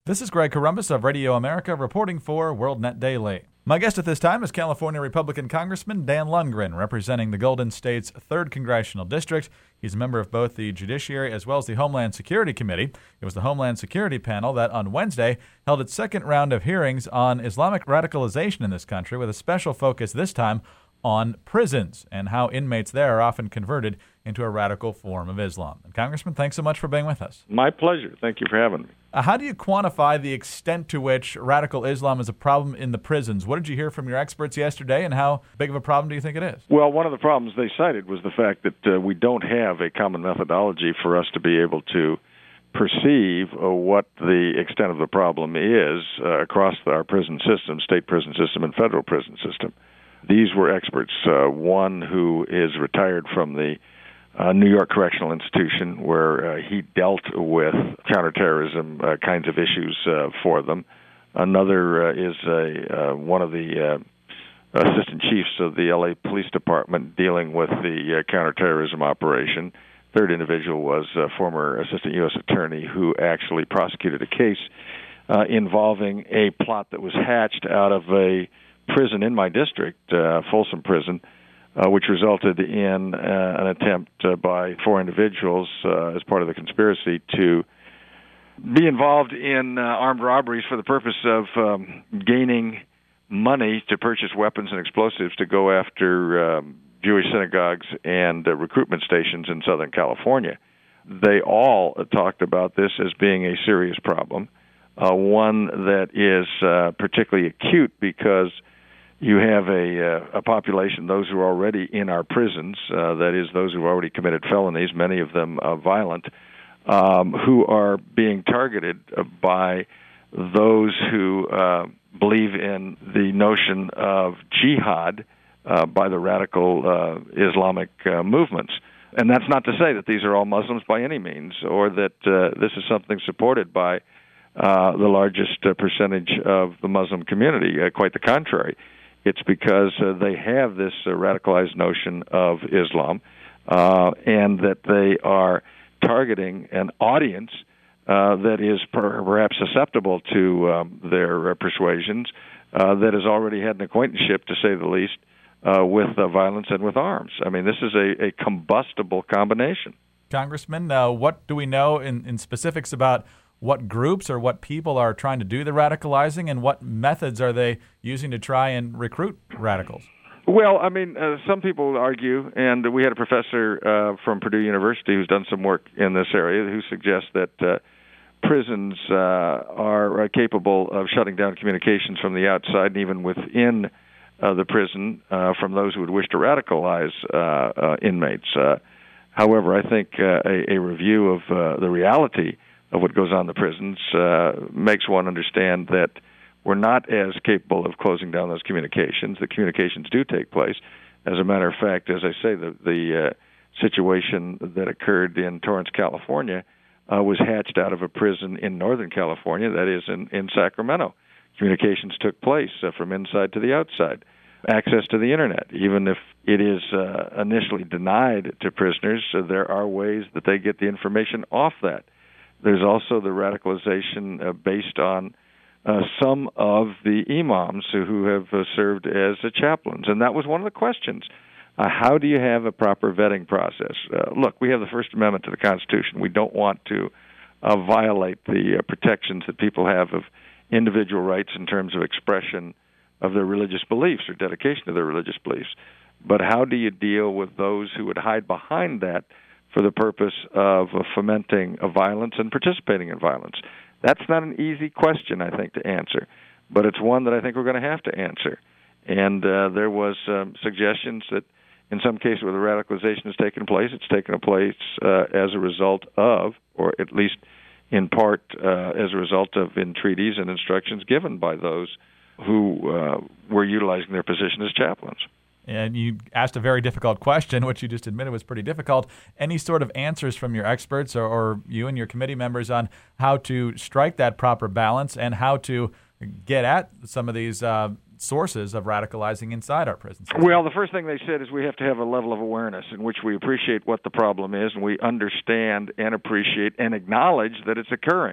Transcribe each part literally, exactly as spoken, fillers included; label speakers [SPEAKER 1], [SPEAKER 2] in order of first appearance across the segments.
[SPEAKER 1] This is Greg Corombos of Radio America reporting for WorldNet Daily. My guest at this time is California Republican Congressman Dan Lundgren, representing the Golden State's third Congressional District. He's a member of both the Judiciary as well as the Homeland Security Committee. It was the Homeland Security panel that on Wednesday held its second round of hearings on Islamic radicalization in this country, with a special focus this time on prisons and how inmates there are often converted into a radical form of Islam. And Congressman, thanks so much for being with us.
[SPEAKER 2] My pleasure. Thank you for having me.
[SPEAKER 1] Uh, how do you quantify the extent to which radical Islam is a problem in the prisons? What did you hear from your experts yesterday, and how big of a problem do you think it is?
[SPEAKER 2] Well, one of the problems they cited was the fact that uh, we don't have a common methodology for us to be able to perceive uh, what the extent of the problem is uh, across our prison system, state prison system and federal prison system. These were experts, uh, one who is retired from the uh, New York Correctional Institution, where uh, he dealt with counterterrorism uh, kinds of issues uh, for them. Another uh, is a, uh, one of the uh, assistant chiefs of the L A Police Department dealing with the uh, counterterrorism operation. Third individual was a former assistant U S attorney who actually prosecuted a case uh, involving a plot that was hatched out of a prison in my district, uh, Folsom Prison, uh, which resulted in uh, an attempt uh, by four individuals uh, as part of the conspiracy to be involved in uh, armed robberies for the purpose of um, gaining money to purchase weapons and explosives to go after um, Jewish synagogues and uh, recruitment stations in Southern California. They all uh, talked about this as being a serious problem, uh, one that is uh, particularly acute because you have a, uh, a population, those who are already in our prisons, uh, that is, those who have already committed felonies, many of them uh, violent, um, who are being targeted by those who uh, believe in the notion of jihad uh, by the radical uh, Islamic uh, movements. And that's not to say that these are all Muslims by any means, or that uh, this is something supported by uh, the largest uh, percentage of the Muslim community. Uh, quite the contrary. It's because uh, they have this uh, radicalized notion of Islam, uh, and that they are targeting an audience uh, that is per- perhaps susceptible to um, their uh, persuasions, uh, that has already had an acquaintanceship, to say the least, uh, with uh, violence and with arms. I mean, this is a, a combustible combination.
[SPEAKER 1] Congressman, uh, what do we know in, in specifics about what groups or what people are trying to do the radicalizing, and what methods are they using to try and recruit radicals?
[SPEAKER 2] Well, I mean, uh, some people argue, and we had a professor uh, from Purdue University who's done some work in this area who suggests that uh, prisons uh, are uh, capable of shutting down communications from the outside and even within uh, the prison uh, from those who would wish to radicalize uh, uh, inmates. Uh, however, I think uh, a, a review of uh, the reality of what goes on in the prisons uh, makes one understand that we're not as capable of closing down those communications. The communications do take place. As a matter of fact, as I say, the, the uh, situation that occurred in Torrance, California, uh, was hatched out of a prison in Northern California, that is in, in Sacramento. Communications took place uh, from inside to the outside. Access to the Internet, even if it is uh, initially denied to prisoners, uh, there are ways that they get the information off that. There's also the radicalization uh, based on uh, some of the imams who, who have uh, served as uh, chaplains. And that was one of the questions. Uh, how do you have a proper vetting process? Uh, look, we have the First Amendment to the Constitution. We don't want to uh, violate the uh, protections that people have of individual rights in terms of expression of their religious beliefs or dedication to their religious beliefs. But how do you deal with those who would hide behind that for the purpose of uh, fomenting a violence and participating in violence? That's not an easy question, I think, to answer, but it's one that I think we're going to have to answer. And uh, there was um, suggestions that in some cases where the radicalization has taken place, it's taken place uh, as a result of, or at least in part uh, as a result of entreaties and instructions given by those who uh, were utilizing their position as chaplains.
[SPEAKER 1] And you asked a very difficult question, which you just admitted was pretty difficult. Any sort of answers from your experts or, or you and your committee members on how to strike that proper balance and how to get at some of these uh, sources of radicalizing inside our prisons?
[SPEAKER 2] Well, the first thing they said is we have to have a level of awareness in which we appreciate what the problem is and we understand and appreciate and acknowledge that it's occurring.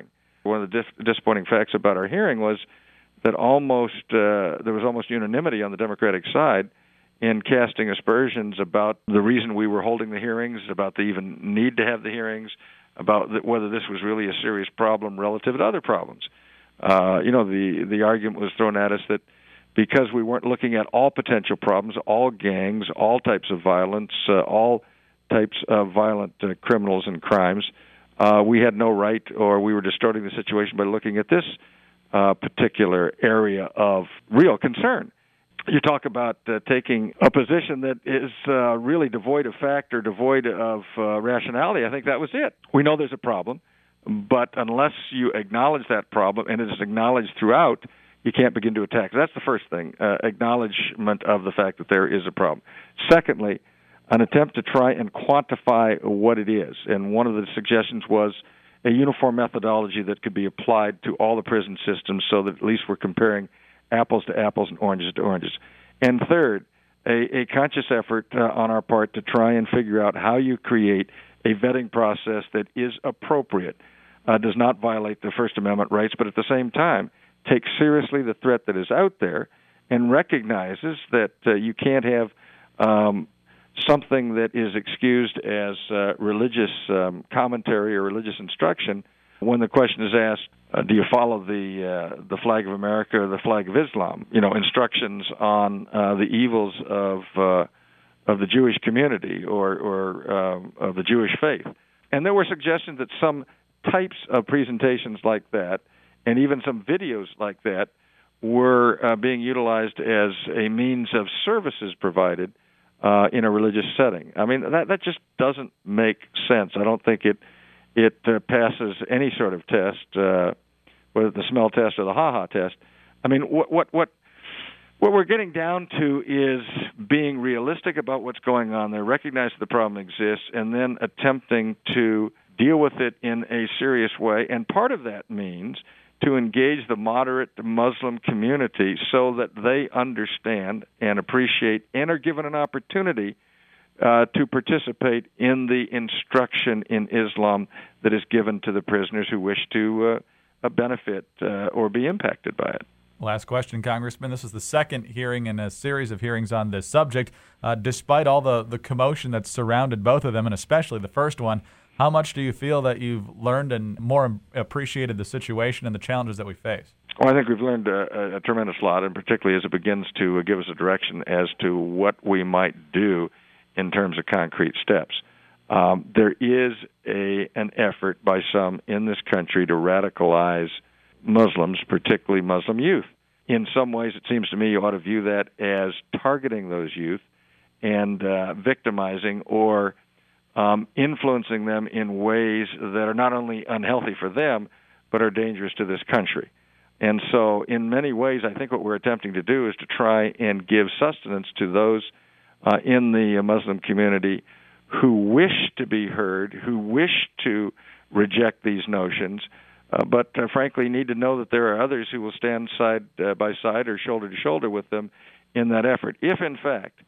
[SPEAKER 2] One of the dis- disappointing facts about our hearing was that almost uh, there was almost unanimity on the Democratic side in casting aspersions about the reason we were holding the hearings, about the even need to have the hearings, about the, whether this was really a serious problem relative to other problems. Uh, you know, the, the argument was thrown at us that because we weren't looking at all potential problems, all gangs, all types of violence, uh, all types of violent uh, criminals and crimes, uh, we had no right, or we were distorting the situation by looking at this uh, particular area of real concern. You talk about uh, taking a position that is uh, really devoid of fact or devoid of uh, rationality. I think that was it. We know there's a problem, but unless you acknowledge that problem, and it is acknowledged throughout, you can't begin to attack. That's the first thing, uh, acknowledgement of the fact that there is a problem. Secondly, an attempt to try and quantify what it is. And one of the suggestions was a uniform methodology that could be applied to all the prison systems so that at least we're comparing apples to apples and oranges to oranges. And third, a, a conscious effort uh, on our part to try and figure out how you create a vetting process that is appropriate, uh, does not violate the First Amendment rights, but at the same time takes seriously the threat that is out there and recognizes that uh, you can't have um, something that is excused as uh, religious um, commentary or religious instruction when the question is asked, uh, do you follow the uh, the flag of America or the flag of Islam? You know, instructions on uh, the evils of uh, of the Jewish community or or um, of the Jewish faith. And there were suggestions that some types of presentations like that, and even some videos like that, were uh, being utilized as a means of services provided uh, in a religious setting. I mean, that that just doesn't make sense. I don't think it it uh, passes any sort of test, uh, whether the smell test or the ha-ha test. I mean, what what what what we're getting down to is being realistic about what's going on there, recognize the problem exists, and then attempting to deal with it in a serious way. And part of that means to engage the moderate Muslim community so that they understand and appreciate and are given an opportunity uh, to participate in the instruction in Islam that is given to the prisoners who wish to uh, benefit uh, or be impacted by it.
[SPEAKER 1] Last question, Congressman. This is the second hearing in a series of hearings on this subject. Uh, despite all the, the commotion that's surrounded both of them, and especially the first one, how much do you feel that you've learned and more appreciated the situation and the challenges that we face?
[SPEAKER 2] Well, I think we've learned a, a tremendous lot, and particularly as it begins to give us a direction as to what we might do in terms of concrete steps. Um, there is a an effort by some in this country to radicalize Muslims, particularly Muslim youth. In some ways, it seems to me you ought to view that as targeting those youth and uh, victimizing or um, influencing them in ways that are not only unhealthy for them, but are dangerous to this country. And so in many ways, I think what we're attempting to do is to try and give sustenance to those uh, in the Muslim community who wish to be heard, who wish to reject these notions, uh, but uh, frankly need to know that there are others who will stand side uh, by side or shoulder to shoulder with them in that effort. If, in fact,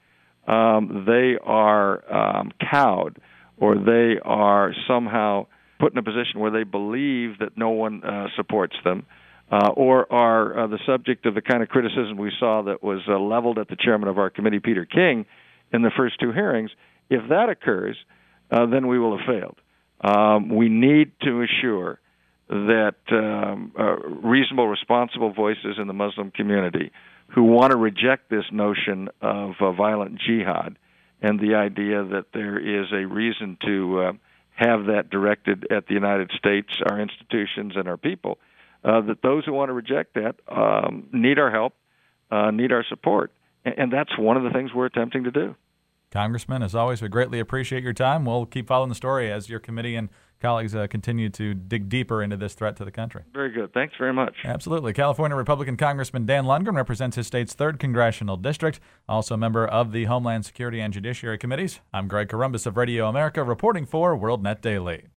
[SPEAKER 2] um, they are um, cowed or they are somehow put in a position where they believe that no one uh, supports them, uh, or are uh, the subject of the kind of criticism we saw that was uh, leveled at the chairman of our committee, Peter King, in the first two hearings, if that occurs, uh, then we will have failed. Um, we need to assure that um, uh, reasonable, responsible voices in the Muslim community who want to reject this notion of uh, violent jihad and the idea that there is a reason to uh, have that directed at the United States, our institutions, and our people, uh, that those who want to reject that um, need our help, uh, need our support. And, and that's one of the things we're attempting to do.
[SPEAKER 1] Congressman, as always, we greatly appreciate your time. We'll keep following the story as your committee and colleagues uh, continue to dig deeper into this threat to the country.
[SPEAKER 2] Very good. Thanks very much.
[SPEAKER 1] Absolutely. California Republican Congressman Dan Lundgren represents his state's third Congressional District, also a member of the Homeland Security and Judiciary Committees. I'm Greg Corombos of Radio America, reporting for WorldNet Daily.